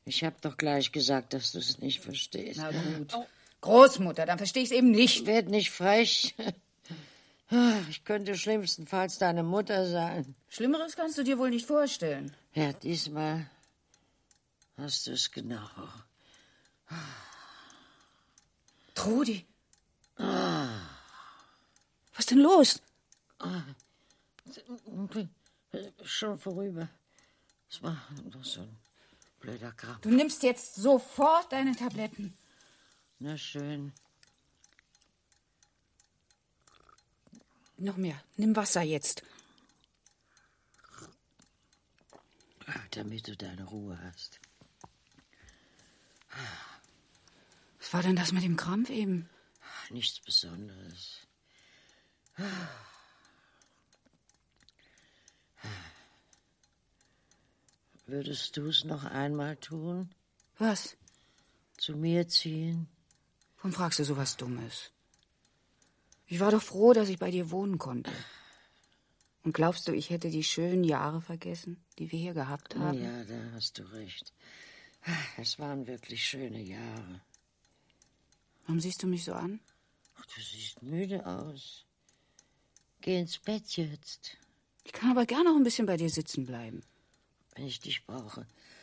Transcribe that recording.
Ich hab doch gleich gesagt, dass du es nicht verstehst. Na gut. Großmutter, dann verstehe ich es eben nicht. Werd nicht frech. Ich könnte schlimmstenfalls deine Mutter sein. Schlimmeres kannst du dir wohl nicht vorstellen. Ja, diesmal hast du es genau. Trudi. Was denn los? Schon vorüber. Es war doch so ein blöder Krampf. Du nimmst jetzt sofort deine Tabletten. Na schön. Noch mehr. Nimm Wasser jetzt. Damit du deine Ruhe hast. Was war denn das mit dem Krampf eben? Nichts Besonderes. Würdest du es noch einmal tun? Was? Zu mir ziehen? Warum fragst du so was Dummes? Ich war doch froh, dass ich bei dir wohnen konnte. Und glaubst du, ich hätte die schönen Jahre vergessen, die wir hier gehabt haben? Ja, da hast du recht. Es waren wirklich schöne Jahre. Warum siehst du mich so an? Ach, du siehst müde aus. Geh ins Bett jetzt. Ich kann aber gerne noch ein bisschen bei dir sitzen bleiben. Wenn ich dich brauche,